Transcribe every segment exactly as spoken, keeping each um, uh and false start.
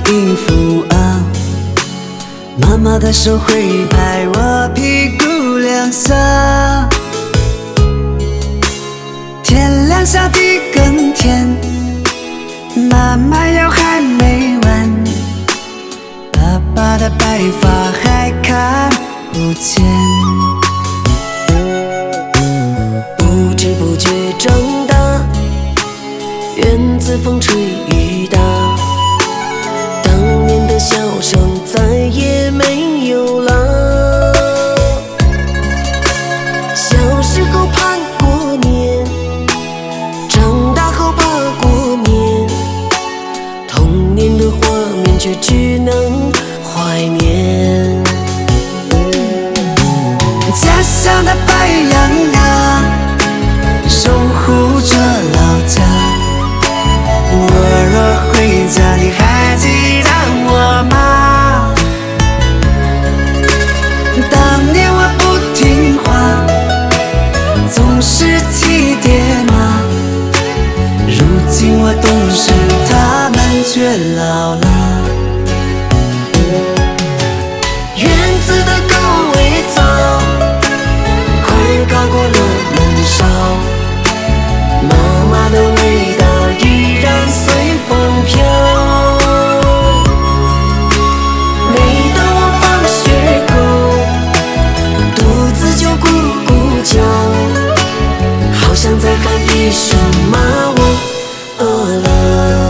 衣服啊，妈妈的手会拍我屁股两下。天亮下地更甜，妈妈药还没完，爸爸的白发还看不见。 不知不觉长大，院子风吹雨打，当年的笑声再也没有了。小时候盼过年，长大后怕过年，童年的画面却只能怀念。 家乡的白杨啊，守护着老家。我若回家，你还记得我吗？当年我不听话，总是骑爹马，如今我懂事，他们却老了。 院子的狗尾草，快高过了门梢，妈妈的味道依然随风飘。每当我放学后，肚子就咕咕叫，好像在喊一声妈，我饿了。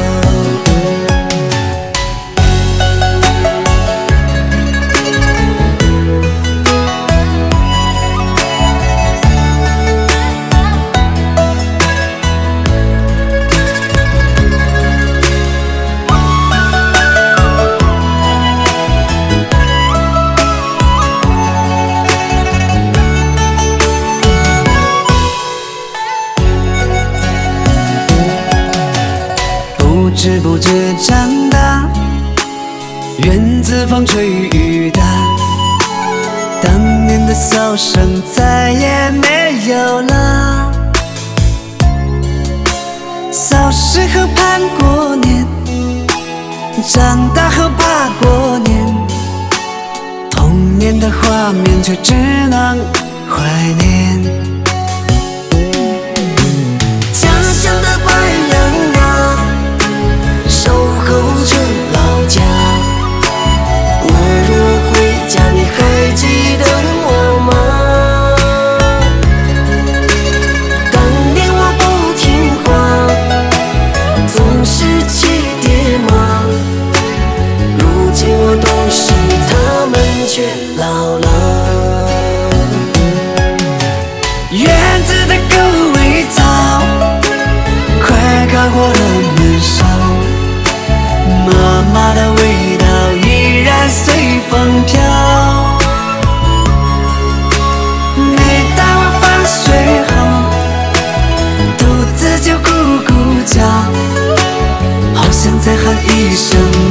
不知不觉长大，院子风吹雨打，当年的笑声再也没有了。小时候盼过年，长大后怕过年，童年的画面却只能怀念。 家乡的白杨啊，守候着老家。我若回家，你还记得我吗？当年我不听话，总是骑爹马，如今我懂事，他们却老了。 院子的狗尾草，快高过了门梢，妈妈的味道依然随风飘。每当我放学后，肚子就咕咕叫，好像在喊一声